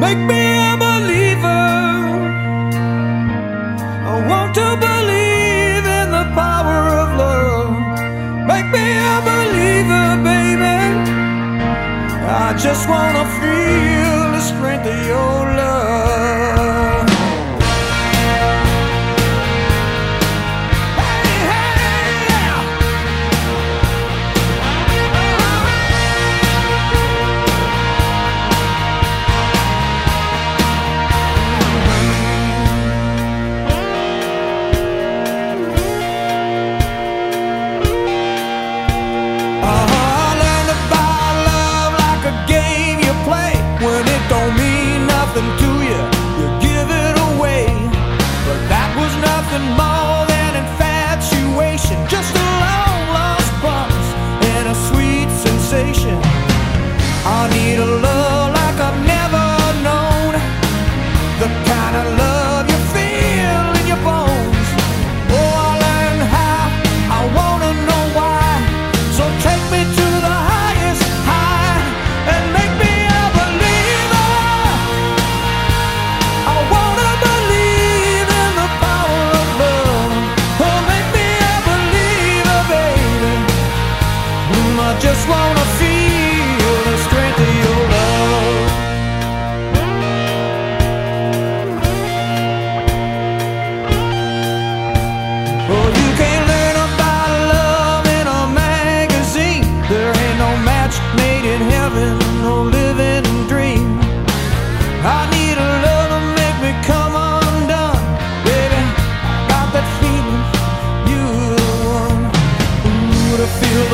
Make me a believer. I want to believe in the power of love. Make me a believer, baby. I just wanna feel the strength of your love. Hey, hey, yeah. I learned about love like a game you play. When it don't mean nothing to you, you give it away. But that was nothing more than infatuation, just a long lost promise and a sweet sensation. I need a love like I've never known, the kind of love you feel in your bones. Oh, I learned how, I wanna know why. So take me to the highest high and make me a believer. I wanna believe in the power of love. Oh, make me a believer, baby. I just wanna feel the strength of your love. Oh, you can't learn about love in a magazine. There ain't no match made in heaven, no living dream. I need a love to make me come undone, baby. Got that feeling you're the one. Ooh, to feel